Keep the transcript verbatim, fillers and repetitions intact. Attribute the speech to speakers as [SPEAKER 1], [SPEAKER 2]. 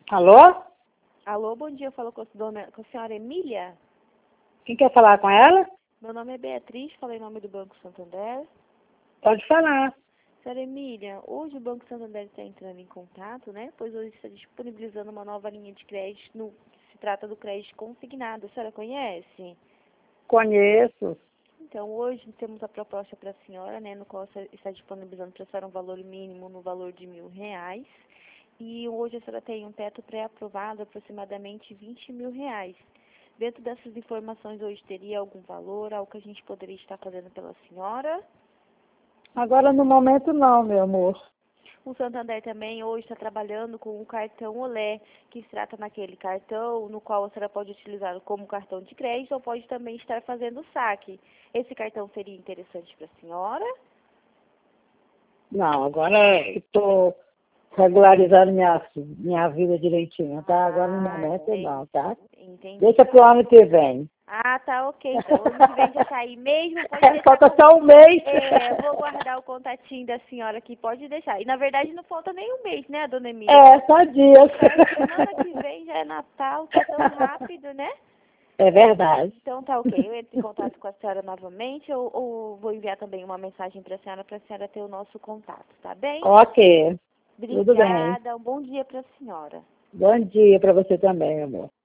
[SPEAKER 1] Alô?
[SPEAKER 2] Alô, bom dia, eu falo com a, dona, com a senhora Emília.
[SPEAKER 1] Quem quer falar com ela?
[SPEAKER 2] Meu nome é Beatriz, falei em nome do Banco Santander.
[SPEAKER 1] Pode falar.
[SPEAKER 2] Senhora Emília, hoje o Banco Santander está entrando em contato, né? Pois hoje está disponibilizando uma nova linha de crédito, no, se trata do crédito consignado. A senhora conhece?
[SPEAKER 1] Conheço.
[SPEAKER 2] Então, hoje temos a proposta para a senhora, né? No qual está disponibilizando para a senhora um valor mínimo no valor de mil reais. E hoje a senhora tem um teto pré-aprovado aproximadamente vinte mil reais. Dentro dessas informações hoje teria algum valor, algo que a gente poderia estar fazendo pela senhora?
[SPEAKER 1] Agora no momento não, meu amor.
[SPEAKER 2] O Santander também hoje está trabalhando com o cartão Olé, que se trata naquele cartão no qual a senhora pode utilizá-lo como cartão de crédito ou pode também estar fazendo saque. Esse cartão seria interessante para a senhora?
[SPEAKER 1] Não, agora estou regularizando minha, minha vida direitinho, tá? Agora no
[SPEAKER 2] Ah,
[SPEAKER 1] momento
[SPEAKER 2] entendi.
[SPEAKER 1] não, tá?
[SPEAKER 2] Entendi.
[SPEAKER 1] Deixa pro ano que vem.
[SPEAKER 2] Ah, tá, ok. Então, ano que vem já tá aí mesmo, pode deixar.
[SPEAKER 1] Falta
[SPEAKER 2] Com...
[SPEAKER 1] só um mês.
[SPEAKER 2] É, vou guardar o contatinho da senhora aqui, pode deixar. E, na verdade, não falta nem um mês, né, dona Emília?
[SPEAKER 1] É, só dias.
[SPEAKER 2] Semana que vem já é Natal, tá tão rápido, né?
[SPEAKER 1] É verdade.
[SPEAKER 2] Então, tá ok. Eu entro em contato com a senhora novamente ou, ou vou enviar também uma mensagem pra senhora, pra senhora ter o nosso contato, tá bem?
[SPEAKER 1] Ok. Tudo bem.
[SPEAKER 2] Obrigada. Um bom dia pra senhora.
[SPEAKER 1] Bom dia para você também, amor.